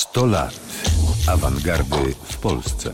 100 lat awangardy w Polsce.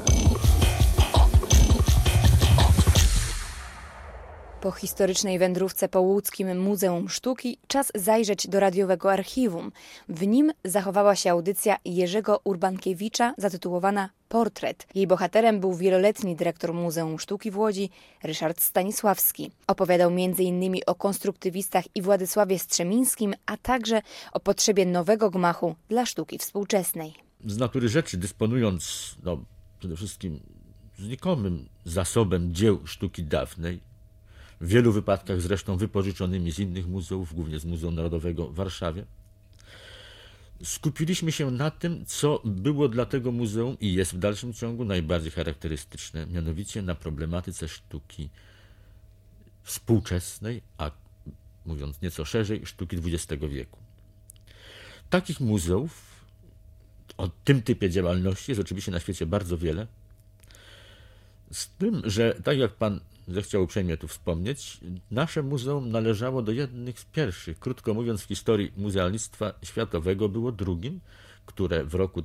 Po historycznej wędrówce po łódzkim Muzeum Sztuki czas zajrzeć do radiowego archiwum. W nim zachowała się audycja Jerzego Urbankiewicza zatytułowana Portret. Jej bohaterem był wieloletni dyrektor Muzeum Sztuki w Łodzi Ryszard Stanisławski. Opowiadał m.in. o konstruktywistach i Władysławie Strzemińskim, a także o potrzebie nowego gmachu dla sztuki współczesnej. Z natury rzeczy, dysponując przede wszystkim znikomym zasobem dzieł sztuki dawnej, w wielu wypadkach zresztą wypożyczonymi z innych muzeów, głównie z Muzeum Narodowego w Warszawie, skupiliśmy się na tym, co było dla tego muzeum i jest w dalszym ciągu najbardziej charakterystyczne, mianowicie na problematyce sztuki współczesnej, a mówiąc nieco szerzej, sztuki XX wieku. Takich muzeów o tym typie działalności jest oczywiście na świecie bardzo wiele, z tym, że tak jak pan zechciał uprzejmie tu wspomnieć, nasze muzeum należało do jednych z pierwszych. Krótko mówiąc, w historii muzealnictwa światowego było drugim, które w roku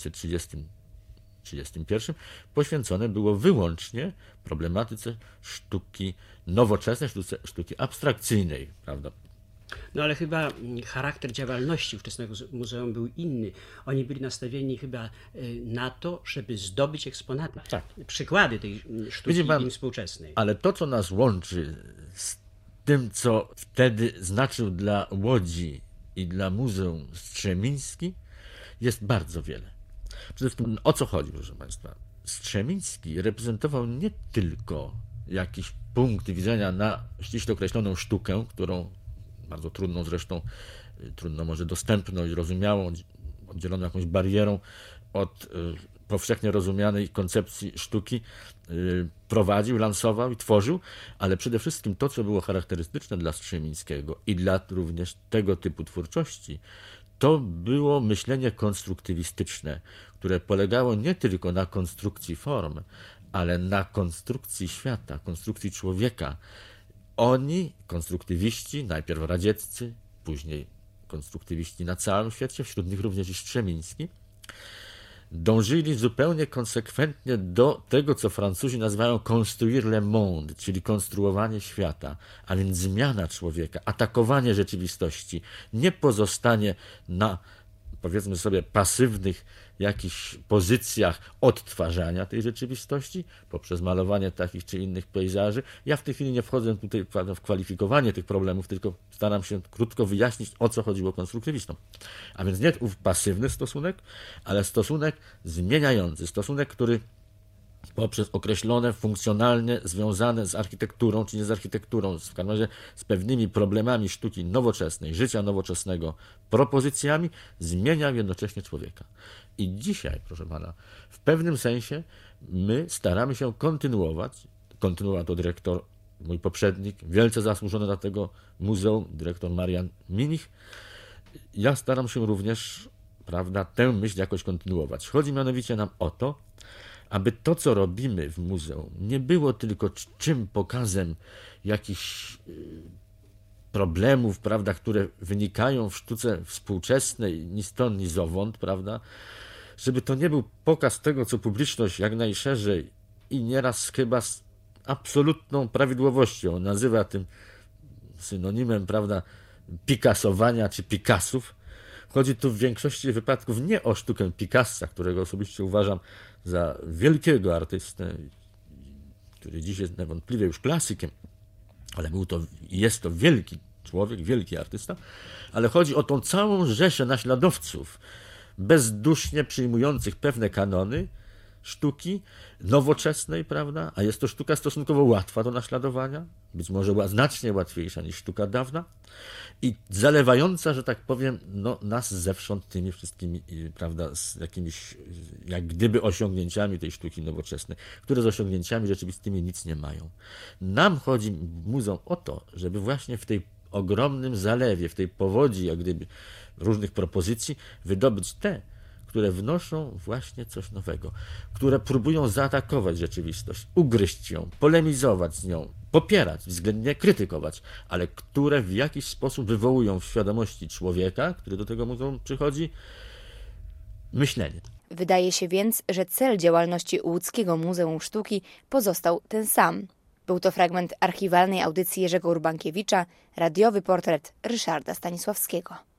1930-31 poświęcone było wyłącznie problematyce sztuki nowoczesnej, sztuki abstrakcyjnej, prawda? No ale chyba charakter działalności ówczesnego muzeum był inny. Oni byli nastawieni chyba na to, żeby zdobyć eksponaty. Tak. Przykłady tej sztuki współczesnej. Ale to, co nas łączy z tym, co wtedy znaczył dla Łodzi i dla Muzeum Strzemiński, jest bardzo wiele. Przede wszystkim o co chodzi, proszę państwa? Strzemiński reprezentował nie tylko jakiś punkt widzenia na ściśle określoną sztukę, którą bardzo trudną zresztą, trudno może dostępną i zrozumiałą, oddzieloną jakąś barierą od powszechnie rozumianej koncepcji sztuki, prowadził, lansował i tworzył, ale przede wszystkim to, co było charakterystyczne dla Strzemińskiego i dla również tego typu twórczości, to było myślenie konstruktywistyczne, które polegało nie tylko na konstrukcji form, ale na konstrukcji świata, konstrukcji człowieka. Oni, konstruktywiści, najpierw radzieccy, później konstruktywiści na całym świecie, wśród nich również i Strzemiński, dążyli zupełnie konsekwentnie do tego, co Francuzi nazywają construire le monde, czyli konstruowanie świata, a więc zmiana człowieka, atakowanie rzeczywistości, nie pozostanie na, powiedzmy sobie, pasywnych jakichś pozycjach odtwarzania tej rzeczywistości poprzez malowanie takich czy innych pejzaży. Ja w tej chwili nie wchodzę tutaj w kwalifikowanie tych problemów, tylko staram się krótko wyjaśnić, o co chodziło konstruktywistom. A więc nie ów pasywny stosunek, ale stosunek zmieniający, stosunek, który poprzez określone, funkcjonalnie związane z architekturą, czy nie z architekturą, w każdym razie z pewnymi problemami sztuki nowoczesnej, życia nowoczesnego, propozycjami, zmienia jednocześnie człowieka. I dzisiaj, proszę pana, w pewnym sensie my staramy się kontynuował to dyrektor, mój poprzednik, wielce zasłużony dla tego muzeum, dyrektor Marian Minich. Ja staram się również, prawda, tę myśl jakoś kontynuować. Chodzi mianowicie nam o to, aby to, co robimy w muzeum, nie było tylko pokazem jakichś problemów, prawda, które wynikają w sztuce współczesnej, ni stąd, ni zowąd, prawda, żeby to nie był pokaz tego, co publiczność jak najszerzej i nieraz chyba z absolutną prawidłowością nazywa tym synonimem, prawda, Picassowania czy Picassów. Chodzi tu w większości wypadków nie o sztukę Picassa, którego osobiście uważam za wielkiego artystę, który dziś jest niewątpliwie już klasykiem, ale jest to wielki człowiek, wielki artysta, ale chodzi o tą całą rzeszę naśladowców, bezdusznie przyjmujących pewne kanony sztuki nowoczesnej, prawda? A jest to sztuka stosunkowo łatwa do naśladowania, być może była znacznie łatwiejsza niż sztuka dawna i zalewająca, że tak powiem, nas zewsząd tymi wszystkimi, prawda, z jakimiś jak gdyby osiągnięciami tej sztuki nowoczesnej, które z osiągnięciami rzeczywistymi nic nie mają. Nam chodzi w muzeum o to, żeby właśnie w tej ogromnym zalewie, w tej powodzi jak gdyby różnych propozycji wydobyć te, które wnoszą właśnie coś nowego, które próbują zaatakować rzeczywistość, ugryźć ją, polemizować z nią, popierać, względnie krytykować, ale które w jakiś sposób wywołują w świadomości człowieka, który do tego muzeum przychodzi, myślenie. Wydaje się więc, że cel działalności Łódzkiego Muzeum Sztuki pozostał ten sam. Był to fragment archiwalnej audycji Jerzego Urbankiewicza, radiowy portret Ryszarda Stanisławskiego.